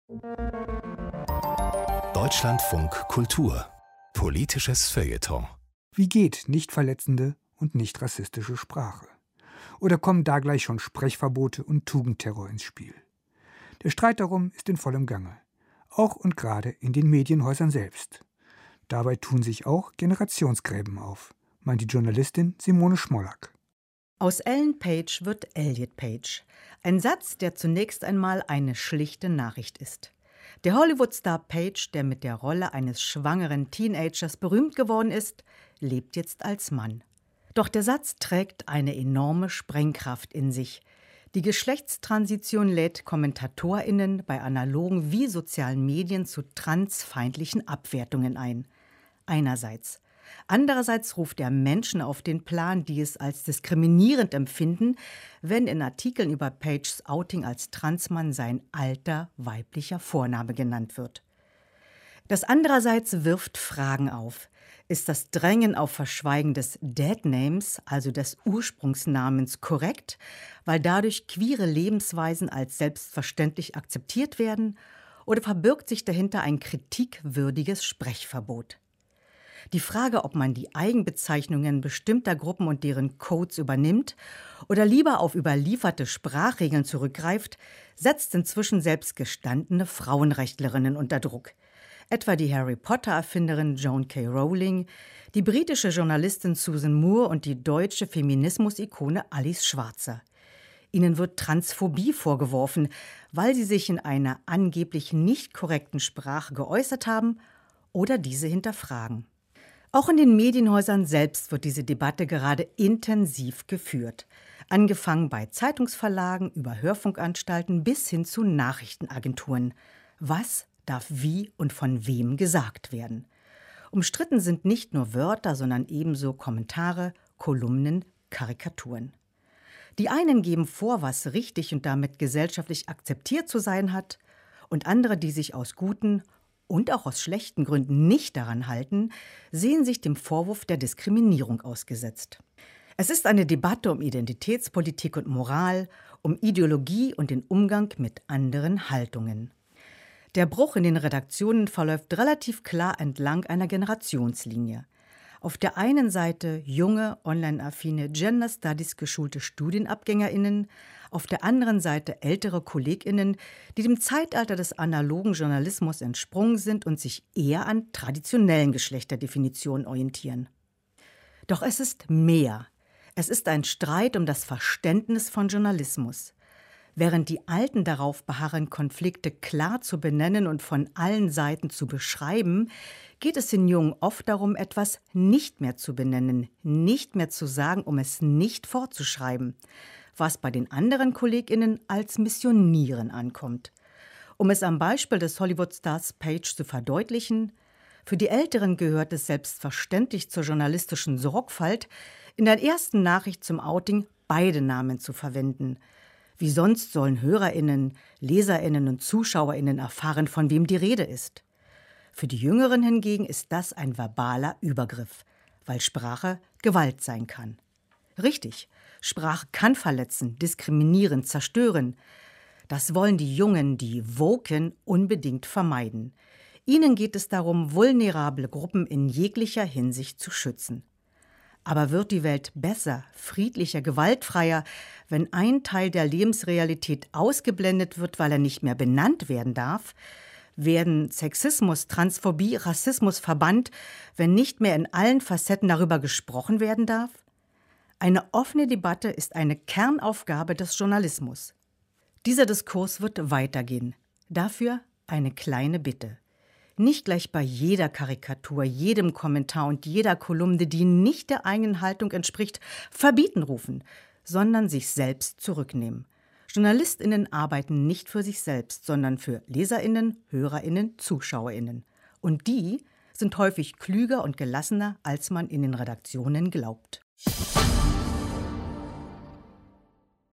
Deutschlandfunk Kultur. Politisches Feuilleton. Wie geht nicht verletzende und nicht rassistische Sprache? Oder kommen da gleich schon Sprechverbote und Tugendterror ins Spiel? Der Streit darum ist in vollem Gange. Auch und gerade in den Medienhäusern selbst. Dabei tun sich auch Generationsgräben auf, meint die Journalistin Simone Schmollack. Aus Ellen Page wird Elliot Page. Ein Satz, der zunächst einmal eine schlichte Nachricht ist. Der Hollywood-Star Page, der mit der Rolle eines schwangeren Teenagers berühmt geworden ist, lebt jetzt als Mann. Doch der Satz trägt eine enorme Sprengkraft in sich. Die Geschlechtstransition lädt KommentatorInnen bei analogen wie sozialen Medien zu transfeindlichen Abwertungen ein. Einerseits. Andererseits ruft er Menschen auf den Plan, die es als diskriminierend empfinden, wenn in Artikeln über Pages Outing als Transmann sein alter weiblicher Vorname genannt wird. Das andererseits wirft Fragen auf. Ist das Drängen auf Verschweigen des Deadnames, also des Ursprungsnamens, korrekt, weil dadurch queere Lebensweisen als selbstverständlich akzeptiert werden, oder verbirgt sich dahinter ein kritikwürdiges Sprechverbot? Die Frage, ob man die Eigenbezeichnungen bestimmter Gruppen und deren Codes übernimmt oder lieber auf überlieferte Sprachregeln zurückgreift, setzt inzwischen selbst gestandene Frauenrechtlerinnen unter Druck. Etwa die Harry-Potter-Erfinderin Joan K. Rowling, die britische Journalistin Susan Moore und die deutsche Feminismus-Ikone Alice Schwarzer. Ihnen wird Transphobie vorgeworfen, weil sie sich in einer angeblich nicht korrekten Sprache geäußert haben oder diese hinterfragen. Auch in den Medienhäusern selbst wird diese Debatte gerade intensiv geführt. Angefangen bei Zeitungsverlagen über Hörfunkanstalten bis hin zu Nachrichtenagenturen. Was darf wie und von wem gesagt werden? Umstritten sind nicht nur Wörter, sondern ebenso Kommentare, Kolumnen, Karikaturen. Die einen geben vor, was richtig und damit gesellschaftlich akzeptiert zu sein hat, und andere, die sich aus guten und auch aus schlechten Gründen nicht daran halten, sehen sich dem Vorwurf der Diskriminierung ausgesetzt. Es ist eine Debatte um Identitätspolitik und Moral, um Ideologie und den Umgang mit anderen Haltungen. Der Bruch in den Redaktionen verläuft relativ klar entlang einer Generationslinie. Auf der einen Seite junge, online-affine, Gender Studies geschulte StudienabgängerInnen, auf der anderen Seite ältere KollegInnen, die dem Zeitalter des analogen Journalismus entsprungen sind und sich eher an traditionellen Geschlechterdefinitionen orientieren. Doch es ist mehr. Es ist ein Streit um das Verständnis von Journalismus. Während die Alten darauf beharren, Konflikte klar zu benennen und von allen Seiten zu beschreiben, geht es den Jungen oft darum, etwas nicht mehr zu benennen, nicht mehr zu sagen, um es nicht fortzuschreiben, was bei den anderen KollegInnen als Missionieren ankommt. Um es am Beispiel des Hollywood-Stars Page zu verdeutlichen: Für die Älteren gehört es selbstverständlich zur journalistischen Sorgfalt, in der ersten Nachricht zum Outing beide Namen zu verwenden. Wie sonst sollen HörerInnen, LeserInnen und ZuschauerInnen erfahren, von wem die Rede ist? Für die Jüngeren hingegen ist das ein verbaler Übergriff, weil Sprache Gewalt sein kann. Richtig, Sprache kann verletzen, diskriminieren, zerstören. Das wollen die Jungen, die Woken, unbedingt vermeiden. Ihnen geht es darum, vulnerable Gruppen in jeglicher Hinsicht zu schützen. Aber wird die Welt besser, friedlicher, gewaltfreier, wenn ein Teil der Lebensrealität ausgeblendet wird, weil er nicht mehr benannt werden darf? Werden Sexismus, Transphobie, Rassismus verbannt, wenn nicht mehr in allen Facetten darüber gesprochen werden darf? Eine offene Debatte ist eine Kernaufgabe des Journalismus. Dieser Diskurs wird weitergehen. Dafür eine kleine Bitte. Nicht gleich bei jeder Karikatur, jedem Kommentar und jeder Kolumne, die nicht der eigenen Haltung entspricht, verbieten rufen, sondern sich selbst zurücknehmen. JournalistInnen arbeiten nicht für sich selbst, sondern für LeserInnen, HörerInnen, ZuschauerInnen. Und die sind häufig klüger und gelassener, als man in den Redaktionen glaubt.